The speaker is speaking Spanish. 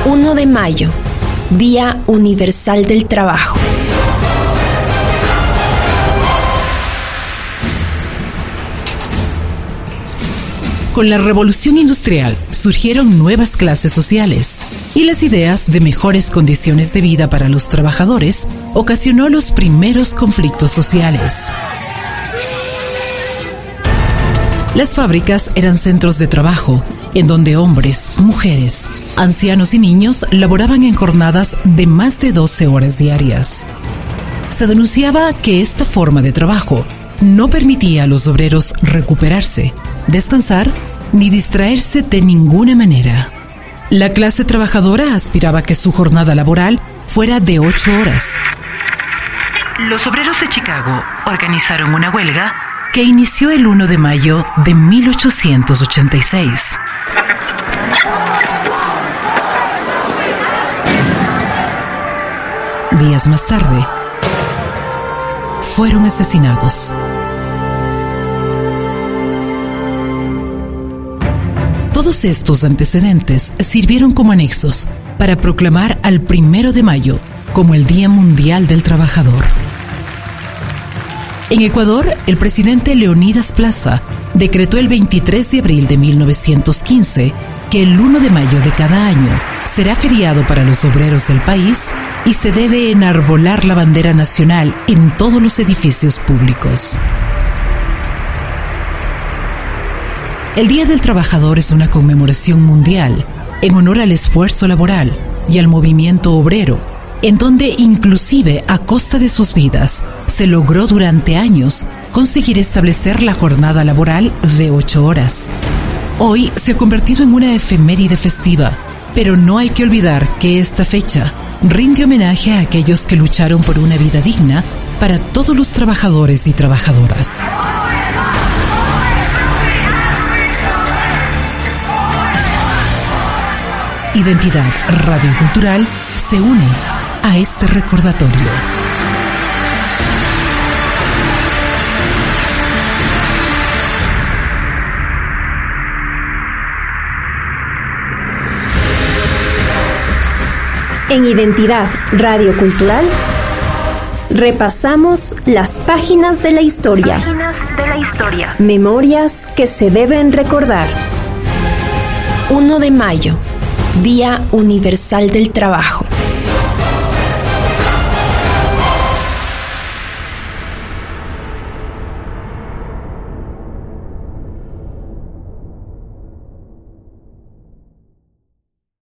1 de mayo, Día Universal del Trabajo. Con la revolución industrial surgieron nuevas clases sociales y las ideas de mejores condiciones de vida para los trabajadores ocasionó los primeros conflictos sociales. Las fábricas eran centros de trabajo en donde hombres, mujeres, ancianos y niños laboraban en jornadas de más de 12 horas diarias. Se denunciaba que esta forma de trabajo no permitía a los obreros recuperarse, descansar ni distraerse de ninguna manera. La clase trabajadora aspiraba a que su jornada laboral fuera de 8 horas. Los obreros de Chicago organizaron una huelga que inició el 1 de mayo de 1886. Días más tarde, fueron asesinados. Todos estos antecedentes sirvieron como anexos para proclamar al 1 de mayo como el Día Mundial del Trabajador. En Ecuador, el presidente Leonidas Plaza decretó el 23 de abril de 1915 que el 1 de mayo de cada año será feriado para los obreros del país y se debe enarbolar la bandera nacional en todos los edificios públicos. El Día del Trabajador es una conmemoración mundial en honor al esfuerzo laboral y al movimiento obrero, en donde inclusive a costa de sus vidas se logró durante años conseguir establecer la jornada laboral de 8 horas. Hoy se ha convertido en una efeméride festiva, pero no hay que olvidar que esta fecha rinde homenaje a aquellos que lucharon por una vida digna para todos los trabajadores y trabajadoras. Identidad Radiocultural se une a este recordatorio. En Identidad Radiocultural repasamos las páginas de la historia. Memorias que se deben recordar. 1 de mayo, Día Universal del Trabajo.